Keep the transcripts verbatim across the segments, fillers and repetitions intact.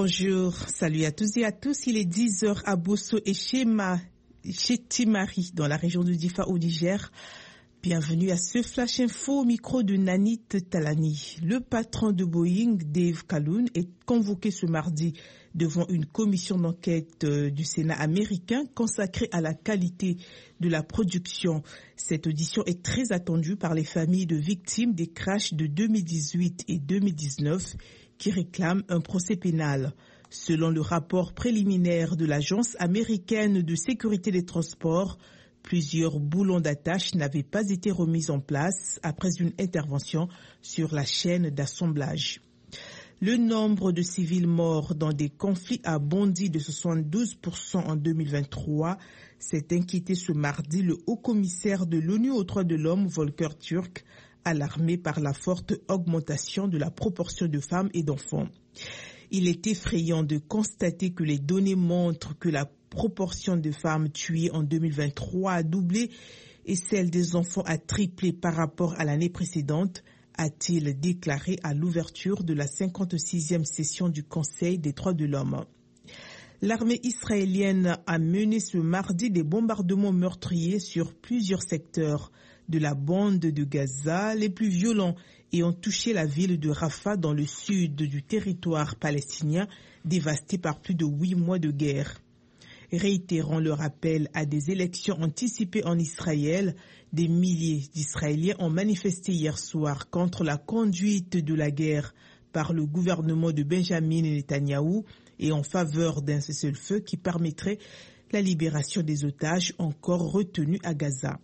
Bonjour, salut à tous et à tous. Il est dix heures à Bosso et chez, Ma, chez Timari, dans la région de Difa au Niger. Bienvenue à ce Flash Info au micro de Nanit Talani. Le patron de Boeing, Dave Calhoun, est convoqué ce mardi devant une commission d'enquête du Sénat américain consacrée à la qualité de la production. Cette audition est très attendue par les familles de victimes des crashs de deux mille dix-huit et deux mille dix-neuf qui réclament un procès pénal. Selon le rapport préliminaire de l'Agence américaine de sécurité des transports, plusieurs boulons d'attache n'avaient pas été remis en place après une intervention sur la chaîne d'assemblage. Le nombre de civils morts dans des conflits a bondi de soixante-douze pour cent en deux mille vingt-trois. S'est inquiété ce mardi le haut-commissaire de l'ONU aux droits de l'homme, Volker Turk, alarmé par la forte augmentation de la proportion de femmes et d'enfants. Il est effrayant de constater que les données montrent que la proportion de femmes tuées en deux mille vingt-trois a doublé et celle des enfants a triplé par rapport à l'année précédente, a-t-il déclaré à l'ouverture de la cinquante-sixième session du Conseil des droits de l'homme. L'armée israélienne a mené ce mardi des bombardements meurtriers sur plusieurs secteurs de la bande de Gaza, les plus violents ayant touché la ville de Rafah dans le sud du territoire palestinien dévasté par plus de huit mois de guerre. Réitérant le rappel à des élections anticipées en Israël, des milliers d'Israéliens ont manifesté hier soir contre la conduite de la guerre par le gouvernement de Benjamin Netanyahou et en faveur d'un cessez-le-feu qui permettrait la libération des otages encore retenus à Gaza.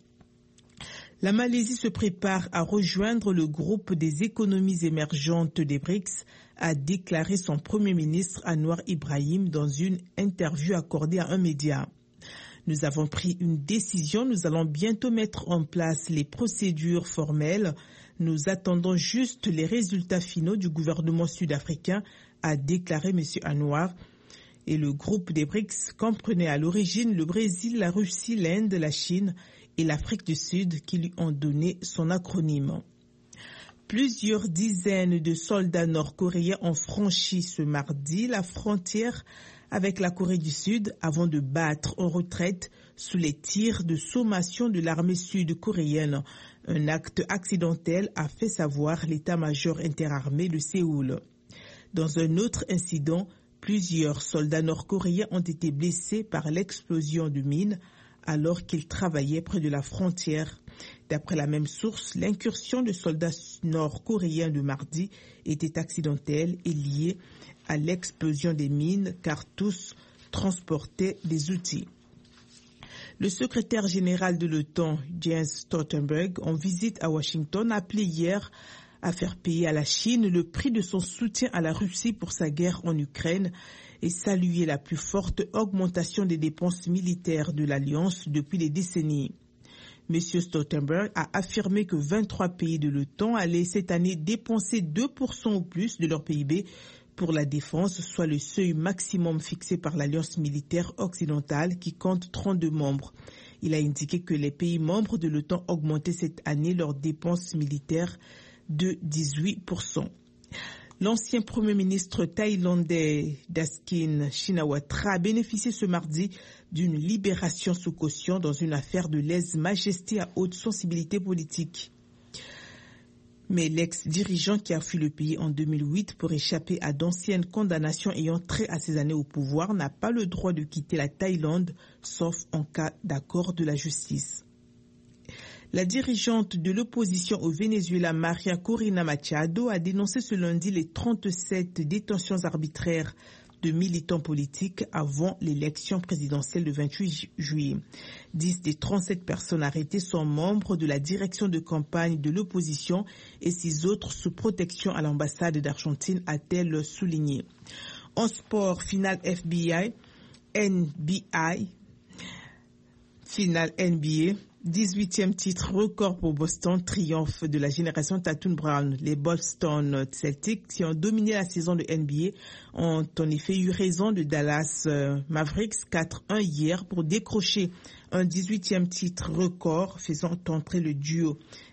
La Malaisie se prépare à rejoindre le groupe des économies émergentes des B R I C S, a déclaré son Premier ministre Anwar Ibrahim dans une interview accordée à un média. Nous avons pris une décision, nous allons bientôt mettre en place les procédures formelles. Nous attendons juste les résultats finaux du gouvernement sud-africain, a déclaré M. Anwar. Et le groupe des B R I C S comprenait à l'origine le Brésil, la Russie, l'Inde, la Chine et l'Afrique du Sud qui lui ont donné son acronyme. Plusieurs dizaines de soldats nord-coréens ont franchi ce mardi la frontière avec la Corée du Sud avant de battre en retraite sous les tirs de sommation de l'armée sud-coréenne. Un acte accidentel a fait savoir l'état-major interarmé de Séoul. Dans un autre incident, plusieurs soldats nord-coréens ont été blessés par l'explosion de mines alors qu'ils travaillaient près de la frontière. D'après la même source, l'incursion de soldats nord-coréens de mardi était accidentelle et liée à l'explosion des mines car tous transportaient des outils. Le secrétaire général de l'OTAN, Jens Stoltenberg, en visite à Washington, a appelé hier à faire payer à la Chine le prix de son soutien à la Russie pour sa guerre en Ukraine et saluer la plus forte augmentation des dépenses militaires de l'Alliance depuis des décennies. M. Stoltenberg a affirmé que vingt-trois pays de l'OTAN allaient cette année dépenser deux pour cent ou plus de leur P I B pour la défense, soit le seuil maximum fixé par l'Alliance militaire occidentale qui compte trente-deux membres. Il a indiqué que les pays membres de l'OTAN augmentaient cette année leurs dépenses militaires de dix-huit pour cent. L'ancien Premier ministre thaïlandais Daskin Shinawatra a bénéficié ce mardi d'une libération sous caution dans une affaire de lèse-majesté à haute sensibilité politique. Mais l'ex-dirigeant qui a fui le pays en deux mille huit pour échapper à d'anciennes condamnations ayant trait à ses années au pouvoir n'a pas le droit de quitter la Thaïlande, sauf en cas d'accord de la justice. La dirigeante de l'opposition au Venezuela, Maria Corina Machado, a dénoncé ce lundi les trente-sept détentions arbitraires de militants politiques avant l'élection présidentielle du vingt-huit juillet. Dix des trente-sept personnes arrêtées sont membres de la direction de campagne de l'opposition et six autres sous protection à l'ambassade d'Argentine, a-t-elle souligné. En sport, finale F B I, N B I, finale N B A. dix-huitième titre record pour Boston, triomphe de la génération Tatum Brown. Les Boston Celtics, qui ont dominé la saison de N B A, ont en effet eu raison de Dallas Mavericks quatre un hier pour décrocher un dix-huitième titre record, faisant entrer le duo